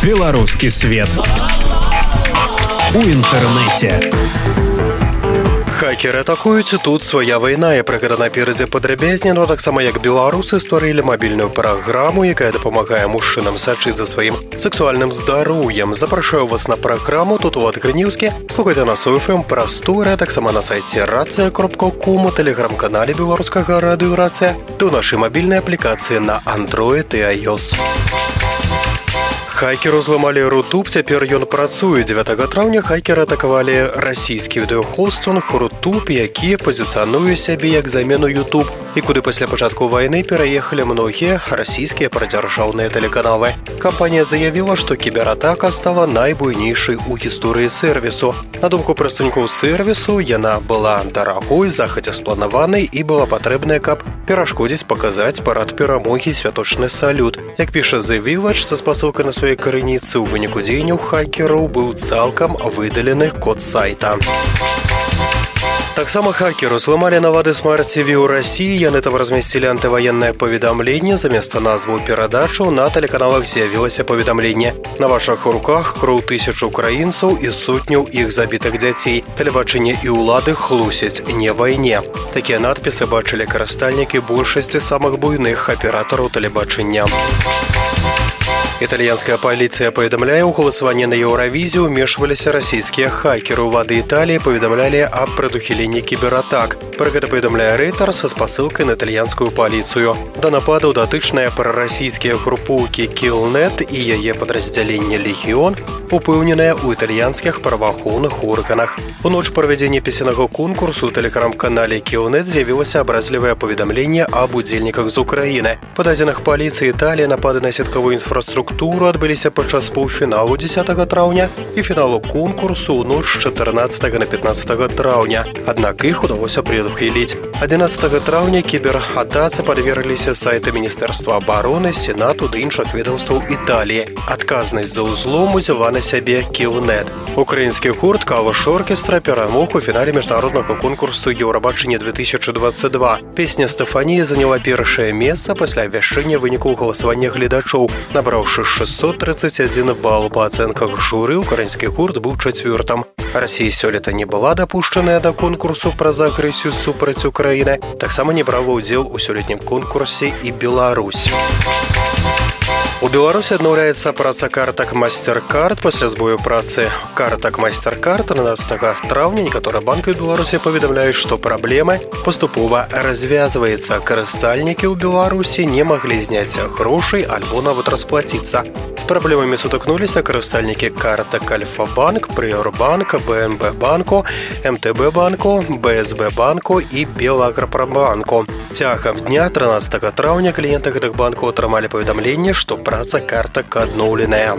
Беларускі свет у інтэрнэце. Хакеры атакуюць, тут свая вайна, і пра гэта наперадзе падрабязней, таксама як беларусы стварылі мабільную праграму, якая дапамагае мужчынам сачыць за сваім сексуальным здароўем. Запрашаю вас на праграму тут у Грынеўскі. Слухайце нас у FM Прастора, таксама на сайце racia.com, у тэлеграм-канале беларускага радыё Рацыя, ды ў нашай мабільнай аплікацыі на Android і iOS. Хакеру зламалі Рутуб, цяпер ён працуе. 9 траўня хакеры атакавалі расійскі відэахостунг Рутуб, які пазіцыянуе сябе як замену YouTube, і куды пасля пачатку вайны пераехалі многія расійскія прадзяржаўныя тэлеканалы. Кампанія заявіла, што кібератака стала найбуйнейшай у гісторыі сервісу. На думку прадстаўнікоў сервісу, яна была дарагой, захадзя спланаванай і была патрэбная, каб перашкодзіць паказаць парад перамогі святочны салют. Як піша The Village, са спасылкай на сваёй караніцы, у выніку дзеянняў хакераў быў цалкам выдалены код сайта. Таксама хакеру зламалі навады смарт-ТВ ў Расіі, яны там размясцілі антываеннае паведамленне, заместа назваў перадачу на тэлеканалах з'явілася паведамленне: на вашых руках кроў тысяч украінцаў і сотняў іх забітых дзяцей. Тэлебачанне і ўлады хлусяць не вайне. Такія надпісы бачылі карыстальнікі большасці самых буйных аператараў тэлебачання. Італьянская паліцыя паведамляе, у галасаванні на Еўравізію ўмешваліся расійскія хакеры. Улады Італіі паведамлялі аб прадухіленні кібератак. Пра гэта паведамляе Рэйтар са спасылкай на італьянскую паліцыю. Да нападаў датычныя прарасійскія групоўкі Кілнет і яе падраздзяленне Легіён упэўненыя ў італьянскіх праваахоўных органах. У ноч правядзення песеннага конкурсу ў тэлеграм-канале Кілнет з'явілася абразлівае паведамленне аб удзельніках з Украіны. Па дадзеных паліцыі Італіі напады на сеткавую інфраструктуру адбыліся падчас паўфіналу 10 траўня і фіналу конкурсу ў ноч з 14 на 15 траўня. Аднак іх удалося прадухіліць. 11 траўня кібератацы падвергліся сайты Міністэрства абароны, Сенату ды іншых ведомстваў Італіі. Адказнасць за ўзлом узяла на сябе Кілнет. Украінскі гурт Калуш Оркестра перамог у фінале міжнароднага конкурсу Еўрабачання 2022. Песня «Стефанія» заняла першае месца пасля абвяшчэння вынікаў галасавання гледачоў. Набраўшы 631 бал па ацэнках журы, украінскі гурт быў чацвёртым. Расія сёлета не была дапушчаная да конкурсу праз агрэсію супраць Украіны. Таксама не брала ўдзел у сёлетнім конкурсе і Беларусь. У Беларусі аднаўляецца праца картак MasterCard пасля збою працы картак MasterCard. 11 траўня некаторыя банкі ў Беларусі паведамляюць, што праблемы паступова развязваецца. Карыстальнікі ў Беларусі не маглі зняць грошай альбо нават расплаціцца. З праблемамі сутыкнуліся карыстальнікі картак Альфа-банк, Прыорбанк, БНБ банку, МТБ банку, БСБ банку і Белаграпромбанку. Цягам дня 13 траўня кліенты гэтых банкаў атрымалі паведамленне, што праца картак адноўленая.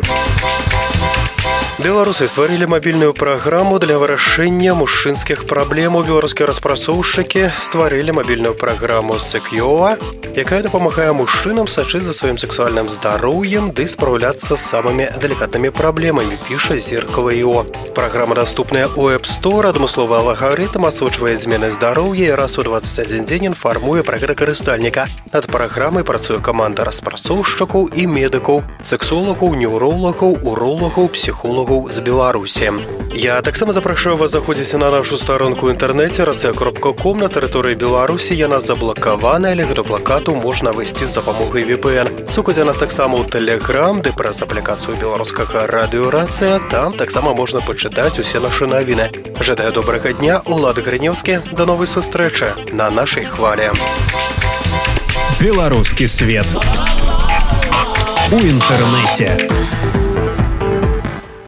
Беларусы стварылі мабільную праграму для вырашэння мужчынскіх праблем. Беларускія распрацоўшчыкі стварылі мабільную праграму Secure, якая дапамагае мужчынам сачыць за сваім сексуальным здароўем ды спраўляцца з самымі далікатнымі праблемамі, піша Зеркало.io. Праграма даступная ў App Store, адмысловы алгарытм асочвае змены здароўя і раз у 21 дзень інфармуе пра гэта карыстальніка. Над праграмай працуе каманда распрацоўшчыкаў і медыкаў, сексолагаў, неўролагаў, уролагаў, псіхолагаў з Беларусі. Я таксама запрашаю вас заходзіць на нашу старонку ў інтэрнэце racia.com. На тэрыторыі Беларусі яна заблакаваная, але гэту блакаду можна вывесці з дапамогай VPN. Слухайце нас таксама ў Telegram, ды праз аплікацыю беларускага радыё Рацыя. Там таксама можна пачытаць усе нашы навіны. Жадаю добрага дня, Улад Грынеўскі. До новай сустрэчы на нашай хвалі. Беларускі свет у інтэрнэце.